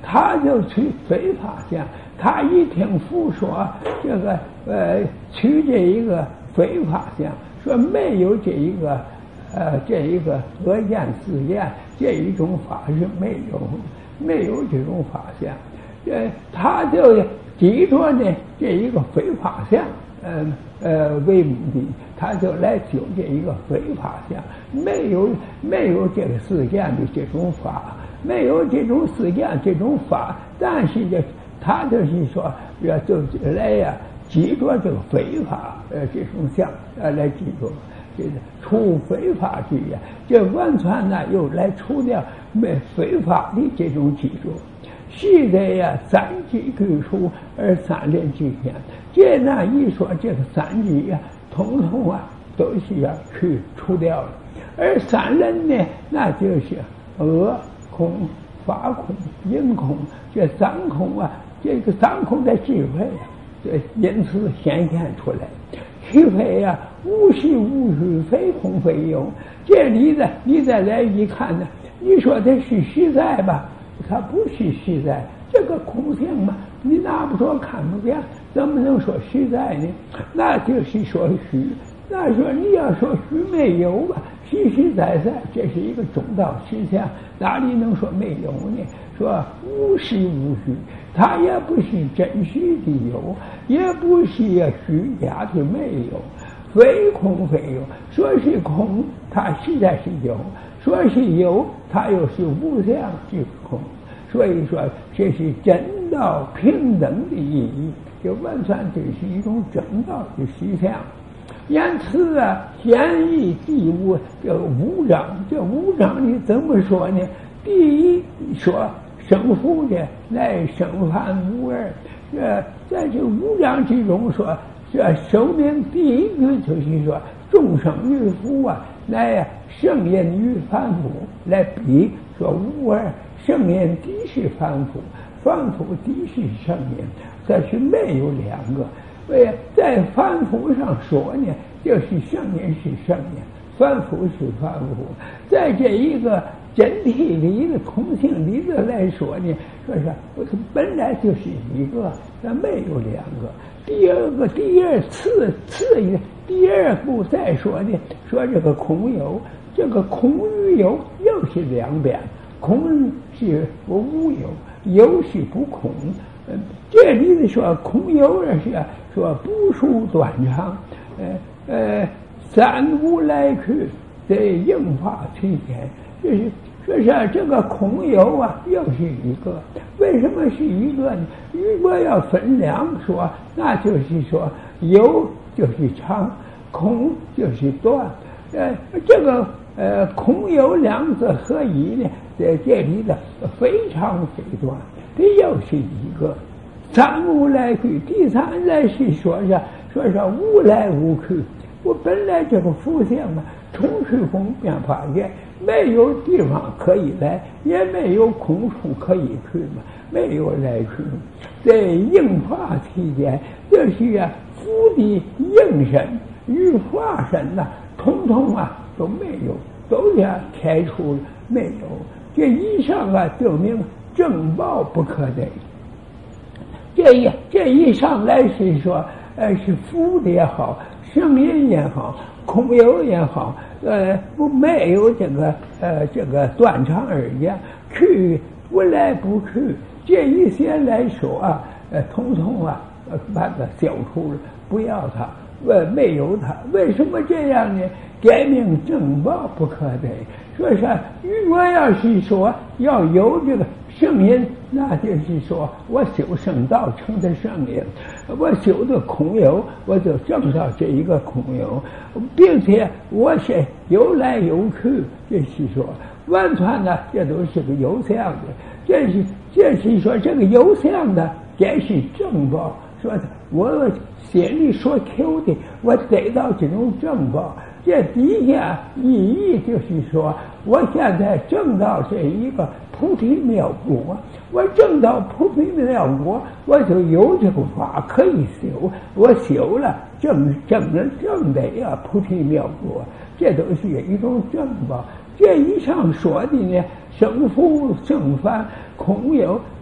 他就取非法相。他一听佛说这个取这一个非法相，说没有这一个恶见自见这一种法是没有这种法相，他就记着呢这一个非法相为目的，他就来修这一个非法相，没有这个自见的这种法，没有这种自见这种法，但是他就是说就来记着这个非法这种相来记着。这个除非法之言，这完全呢又来除掉非法的这种记住。是的三机具除而三人之间，这呢一说这个三机统统都是要去除掉了。而三人呢，那就是恶空、法空、淫空，这三空这个三空的智慧因此显现出来。虚非无实无虚，非空非有。这里呢，你再来一看呢，你说它是实在吧？它不是实在，这个空性嘛，你拿不着看不见，怎么能说实在呢？那就是说虚。那说你要说虚没有吧，实实在在，这是一个中道实相，哪里能说没有呢？说无实无虚，它也不是真实的有，也不是虚假的没有，非空非有。说是空，它实在是有；说是有，它又是无相之空。所以说，这是真道平等的意义，就完全这是一种正道的实相。因此显义第五这五章，这五章里怎么说呢？第一说生福的来生凡无二，在这五章之中说，这生命第一句就是说众生于福来圣言于凡夫，来比说无二，圣言即是凡夫，凡夫即是圣言，这是没有两个。在凡夫上说呢，就是圣言是圣言，凡夫是凡夫。在这一个真谛的一个空性里头来说呢，说是我本来就是一个，那没有两个。第二步再说呢，说这个空有，这个空与有又是两边，空是无有，有是不空。这里的说空有是说不数断常，三无来去，这应化推前，就是说是这个空有又是一个。为什么是一个呢？如果要分两说，那就是说有就是长，空就是短。这个空有两字合一呢，在这里的非长非短，这又是一个。三无来去，第三来是说是无来无去。我本来这个福相从虚空变化现，没有地方可以来，也没有空处可以去没有来去。在应化期间，这是福的应身与化身统统都没有，都开除没有。这以上证明正报不可得。这一上来是说，是福的也好，声音也好，空有也好，没有这个断肠而言，去不来不去，这一些来说统统把它消除了，不要它，没有它。为什么这样呢？改名正报不可得。说是如果要是说要有这个圣音，那就是说我修圣道成的圣音，我修的空有，我就证到这一个空有，并且我是有来有去，这是说完全这都是个有相的。这是说这个有相的，这是正报。说我心里所求的，我得到这种正报。这底下意义就是说，我现在证到这一个菩提妙果，我证到菩提妙果，我就有这个法可以修，我修了证得菩提妙果，这都是一种正报。这以上说的呢，生福生凡空有，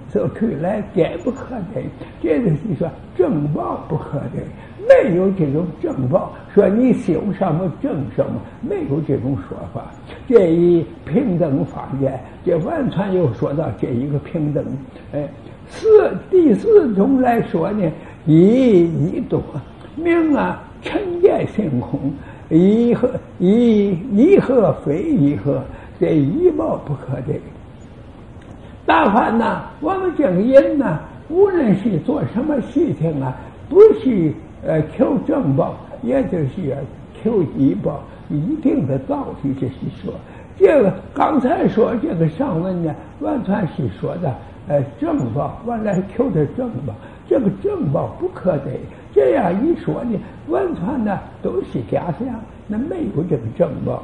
走出来皆不可得。这就是说正报不可得，没有这种正报，说你修什么正什么，没有这种说法。这一平等法界，这完全又说到这一个平等。第四种来说呢，一多名啊，尘界性空，一和非一和，这一报不可得。大凡呢，我们这个人呢，无论是做什么事情啊，不是求正报，也就是求一报，一定的道理。这是说，这个刚才说这个上文呢，完全是说的正报，完了求的正报，这个正报不可得。这样一说呢，完全呢都是假象，那没有这个正报。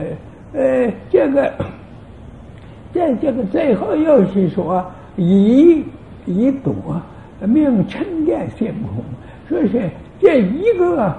这个最后又是说一多名尘界性空，说是这一个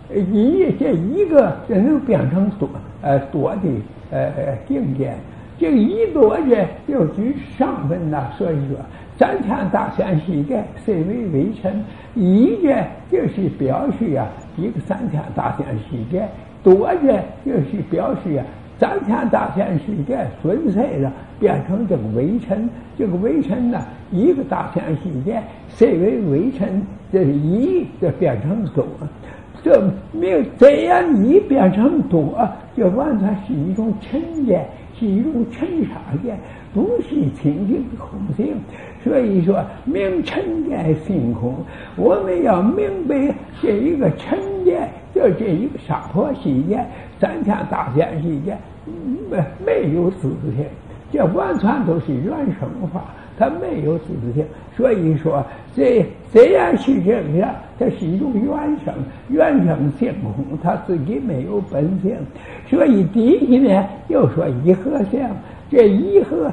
就能变成多的境界。这个一多者就举上文呐，所以说三千大千世界虽为微尘，一者就是表示一个三千大千世界，多者就是表示三千大千世界损碎了，变成这个微尘。这个微尘呢，一个大千世界虽为微尘，这一就变成多。这样一变成多，就完全是一种尘界，是一种尘沙界，不是清净的空性。所以说明尘界性空，我们要明白这一个尘界，就这一个娑婆世界，三千大千世界没有自性，这完全都是原生法，它没有自性。所以说虽然是这样，它是一种原生性空，它自己没有本性。所以第一呢又说一合相，这一合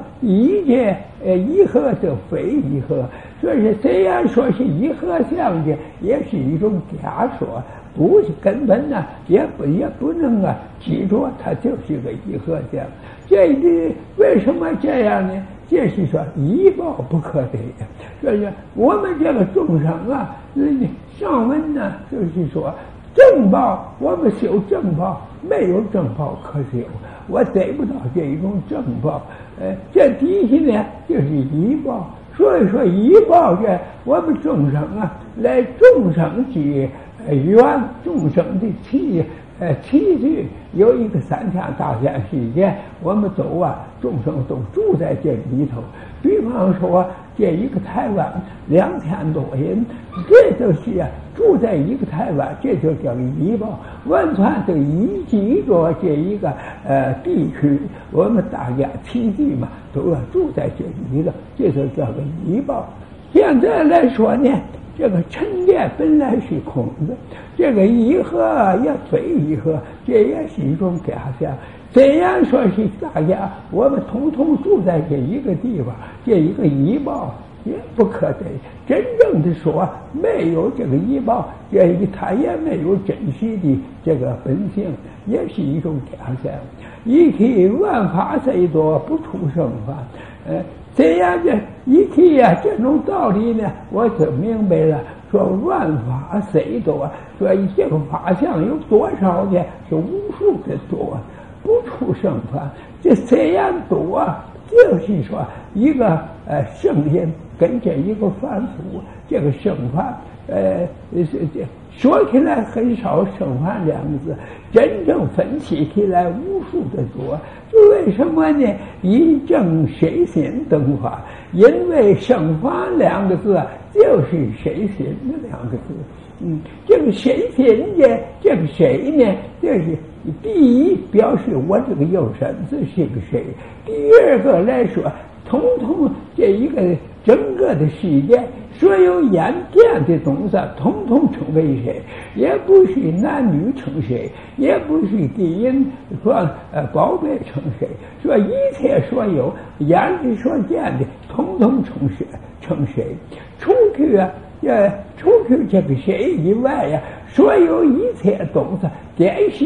就非一合，所以虽然说是一合相的，也是一种假说，不是根本呢也不能记住它就是个一合相。这为什么这样呢？这是说一报不可得呀。所以我们这个众生上文呢就是说正报，我们修正报，没有正报可修，我得不到这一种正报。这第一呢就是一报。所以说一报这我们众生来众生之缘，众生的气质有一个三千大千世界，我们都众生都住在这里头。比方说这一个台湾2000多人，这就是住在一个台湾，这就叫一报，完全都依据着这一个地区，我们大家齐聚嘛，都要住在这里了，这就叫个一报。现在来说呢，这个尘界本来是空的，这个一合也非一合，这也是一种假象。虽然说是大家我们统统住在这一个地方，这一个一报也不可得。真正的说，没有这个一报，它也没有真实的这个本性，也是一种假象。一体万法虽多，不出生法。这样的一体这种道理呢，我就明白了。说万法虽多，说这个法相有多少呢？是无数的多，不出生法。这虽然多，就是说一个圣人跟这一个凡夫，这个圣凡说起来很少圣凡两个字，真正分析起来无数的多。为什么呢？以正谁心等法，因为圣凡两个字就是谁心的两个字。这个谁心呢？这个谁呢？就是第一表示我这个有身子是个谁，第二个来说，统统这一个整个的世界，所有眼见的东西统统称为谁，也不是男女称谁，也不是地人说宝贝称谁，说一切所有眼睛所见的统统称谁，除去这个谁以外所有一切东西，电视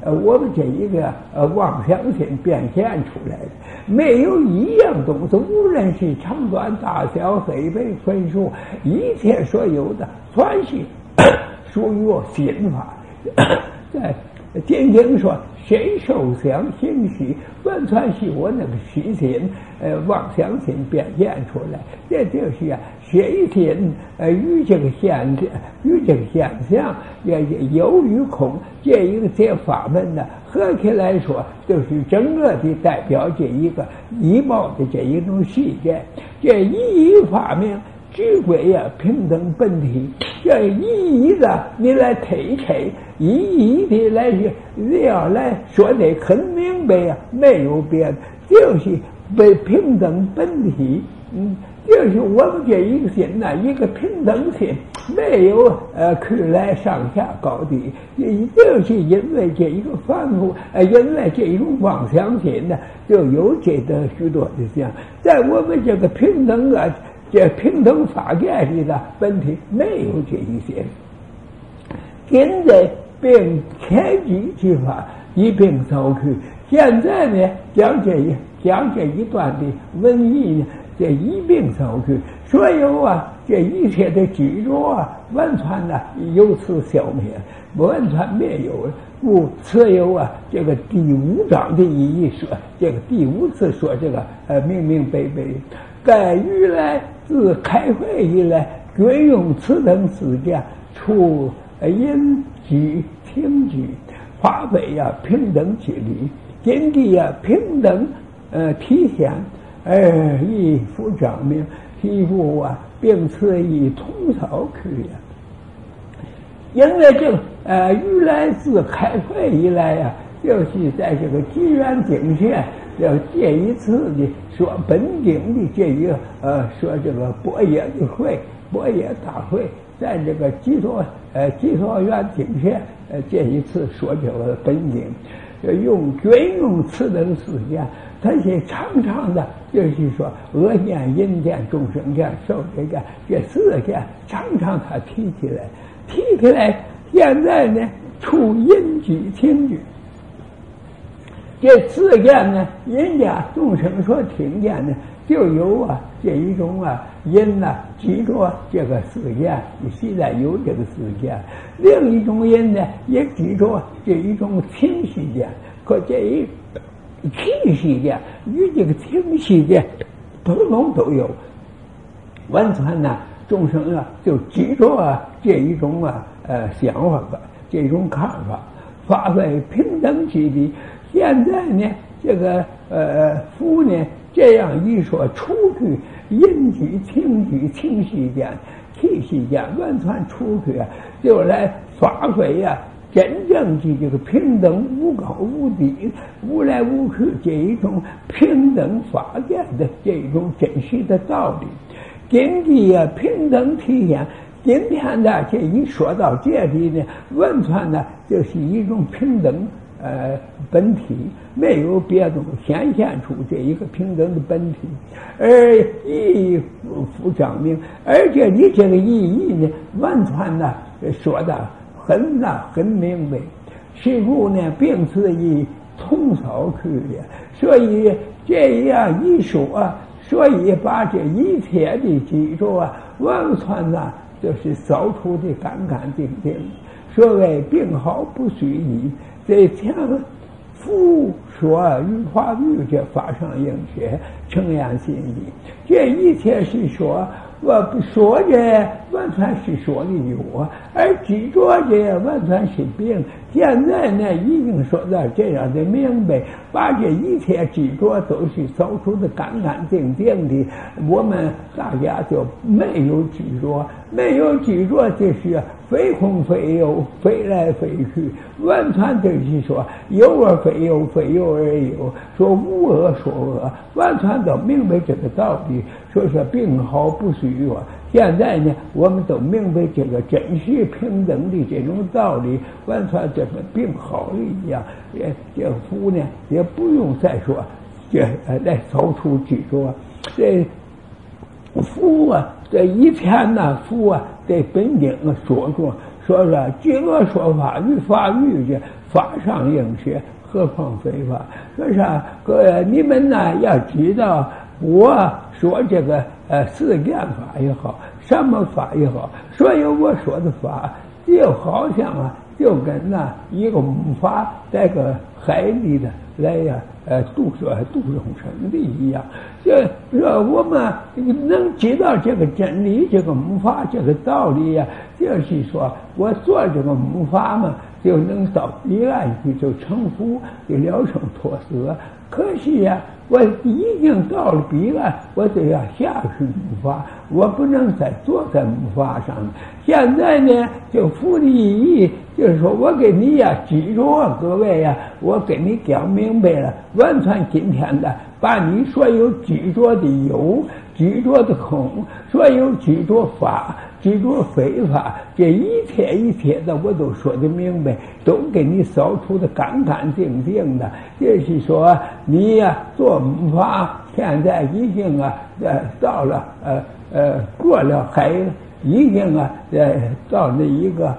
我们这一个妄想心变现出来的。没有一样东西，无论是长短大小、黑白分数，一切所有的全是属于我心法。在经经说，谁受想行识，完全是我那个虚心妄想心变现出来。这就是谁心与这个现象也有与空，这法门呢，合起来说，就是整个的代表这一个一貌的这一种世界。这一法明之归平等本体，这一的你来推推，一的你要来说得很明白没有别的，就是被平等本体。就是我们这一个心一个平等心，没有去来上下高低，就是因为这一个凡夫，因为这一种妄想心就有这的许多的想，在我们这个平等这平等法界里的本体没有这一些。现在并开机之法一并扫去，现在呢讲这一段的文艺呢，这一并扫去，所有这一切的执着完全由此消灭，完全没有了。故此有这个第5章的意义说，这个第5次说这个明明白白，盖于来自开会以来，均用此等四件，除因举听举，法备平等之理，今地平等体现，而亦复彰明，提复并此以通扫去因为这个于来自开会以来就是在这个机缘境界，要这一次的说本经的这一个说这个般若的会，般若大会，在这个基础缘境界这一次说这个本经，均用此等四件，它是常常的，就是说恶见、淫见、众生见、受这个这4件，常常他提起来，现在呢，除淫举、听举。这4件呢，人家众生所听见呢，就有这一种因执着这个4件，现在有这个4件；另一种因呢，也执着这一种听世界，可这一听世界与这个听世界通通都有，完全众生就执着这一种想法这种看法，发挥平等之理。现在呢，这个夫呢这样一说，出去淫举、听举、听世间、气世间，完全出去就来发挥真正的这个平等无高无低、无来无去这一种平等法界的这种真实的道理。今地平等体现，今天的这一说到这里呢，完全就是一种平等本体，没有别的显现出这一个平等的本体，而亦复彰明，而且你这个意义呢，完全说的很明白，是故呢，并此以通扫去的，所以这样一说，所以把这一切的执着完全就是扫除的干干净净。所谓病好不虚意，这天夫说于法律这法上应学，诚言心意，这一切是说，我不说这完全是说的我，而执着这完全是病。现在呢，已经说到这样的明白，把这一切执着都是扫除的干干净净的，我们大家就没有执着，没有执着就是非空非有，非来非去，完全就是说有而非有，非有而有，说无恶说恶，完全都明白这个道理。所以说病好不虚我。现在呢，我们都明白这个真实平等的这种道理，完全这个病好了一样。这福呢，也不用再说这来扫除执着。这福这一天福这本经说说举恶说法于法律者，法上应学，何况非法？说啥？你们呢要知道，我说这个四件法也好，什么法也好，所有我说的法，就好像就跟一个木筏在个海里的来渡中生的一样。就说我们能知道这个真理，这个木筏这个道理呀，就是说我坐这个木筏嘛，就能到彼岸去，就成佛，就了生脱死。可惜呀，我已经到了彼岸，我就要下去木筏，我不能再坐在木筏上。现在呢，就福的意义就是说我给你记住各位我给你讲明白了，完全今天的把你所有执着的有、执着的空、所有执着法、执着非法，这一切的我都说得明白，都给你扫除的干干净净的。就是说你做木筏，现在已经到了过了海了，已经到那一个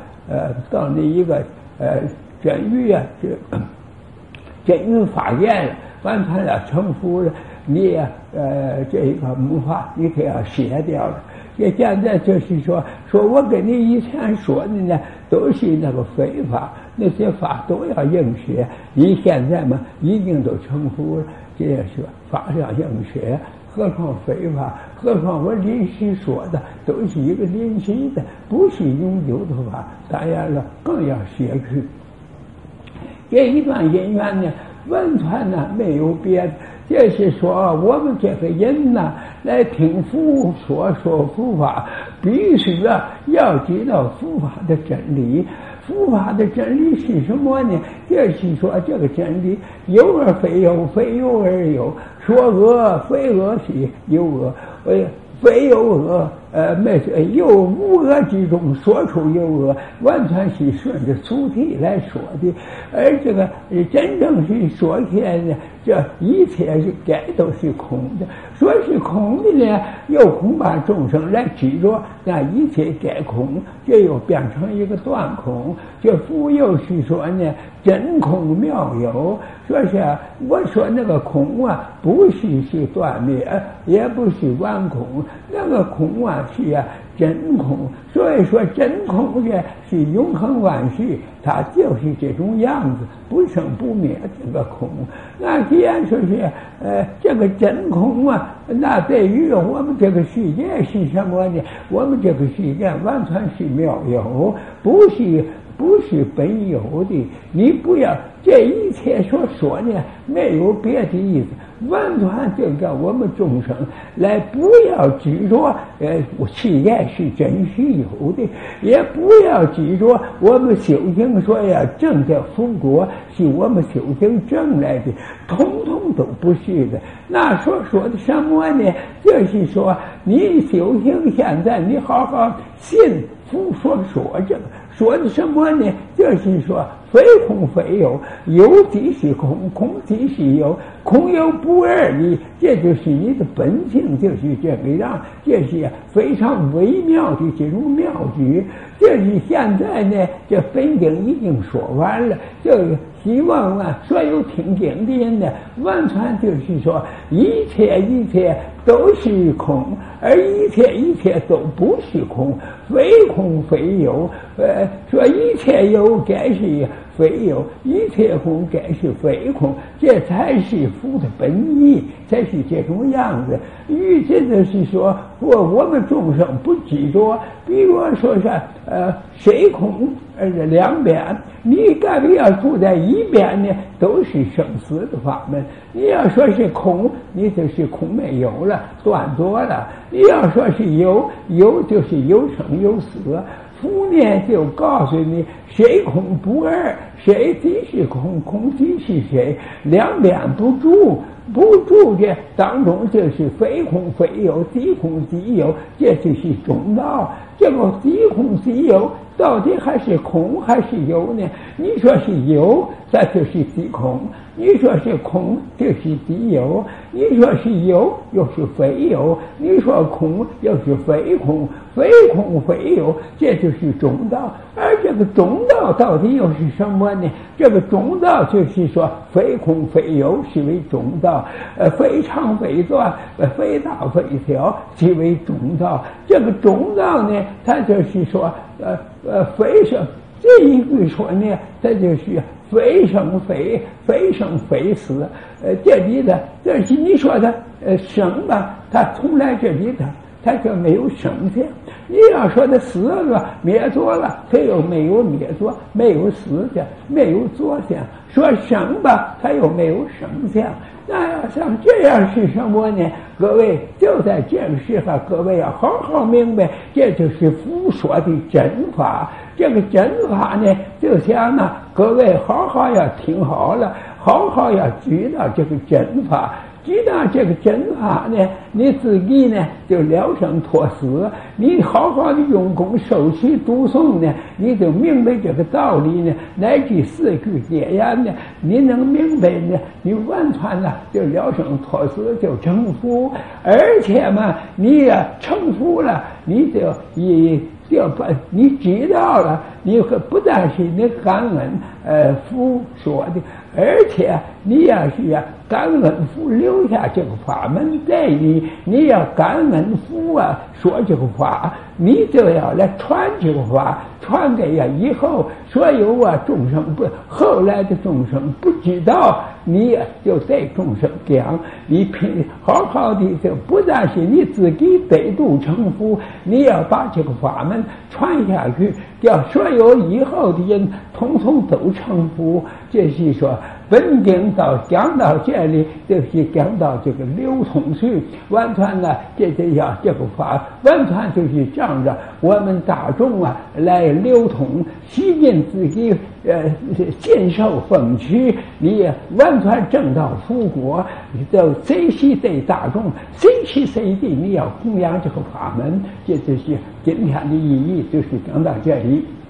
真于真于法院了，完全要成佛了。你这个木筏你可要卸掉了。这现在就是说我跟你以前说的呢，都是那个非法，那些法都要应学。你现在嘛，已经都成佛了，这也是法上应学，何况非法？何况我临时说的都是一个临时的，不是永久的法，当然了，更要学去。这一段因缘呢，完全没有别的。就是说我们这个人来听佛说佛法，必须要知道佛法的真理。佛法的真理是什么呢？就是说这个真理有而非有，非有而有，说恶非恶是有恶，非有恶有无恶之中说出有恶，完全是顺着俗体来说的。而这个真正是说起来呢，这一切该都是空的。说是空的呢，又恐怕众生来执着，那一切该空，这又变成一个断空。这佛又是说呢，真空妙有。说是我说那个空不是断灭，也不是完空，那个空是真空。所以说真空是永恒万事，它就是这种样子，不生不灭这个空。那既然说是这个真空那对于我们这个世界是什么呢？我们这个世界完全是妙有，不是本有的。你不要这一切所说呢，没有别的意思，完全就叫我们众生来不要执着世界是真是有的，也不要执着我们修行说证这佛果是我们修行证来的，统统都不是的。那所说的什么呢？就是说你修行现在你好好信佛所说这个说的什么呢？就是说非空非有，有即是空，空即是有，空有不二的，这就是你的本性，就是这个样，这是非常微妙的这种妙句。这是现在呢，这本经已经说完了，就希望所有听经的人呢，完全就是说一切都是空，而一切都不是空，非空非有。说一切有该是非有，一切空该是非空，这才是佛的本意，才是这种样子。于这就是说我们众生不执着，比如说是谁空两边，你该不要住在一边呢，都是生死的法门。你要说是空，你就是空没有了，断绝了；你要说是有就是有生有死。佛呢就告诉你，谁空不二，谁即是空，空即是谁，两边不住这当中就是非空非有，即空即有，这就是中道。这个即空即有到底还是空还是有呢？你说是有，那就是即空；你说是空，就是即有；你说是有，又是非有；你说空，又是非空。非空非有，这就是中道。而这个中道到底又是什么呢？这个中道就是说，非空非有，是为中道；非长非短，非大非小，即为中道。这个中道呢，它就是说，非生。这一句说呢，它就是非生非，非生非死。这里的这是你说的生吧，它从来这里的。它就没有生相。你要说它死了灭作了，它又没有灭作，没有死相，没有作相。说生吧，它又没有生相。那要像这样是什么呢？各位就在这个时候，各位要好好明白，这就是佛说的真法。这个真法呢，就像呢，各位好好要听好了，好好要知道这个真法。知道这个真法呢，你自己呢就了生脱死。你好好的用功受持读诵呢，你就明白这个道理呢，乃至四句解言呢，你能明白呢，你完全呢就了生脱死，就成佛。而且嘛，你呀成佛了，你就把你知道了，你不但是你感恩佛说的，而且你要是感恩佛留下这个法门给你，你要感恩佛说这个法，你就要来传这个法，传给以后所有众生后来的众生不知道，你就对众生讲，你好好的就不但是你自己得度成佛，你要把这个法门传下去，叫所有以后的人统统都成佛。这是说本经讲到这里，就是讲到这个流通去，完全呢，这个法完全就是仗着我们大众来流通，吸引自己尽受风趣，你完全正到佛国，就随时对大众，随时随地你要弘扬这个法门，这就是今天的意义，就是讲到这里。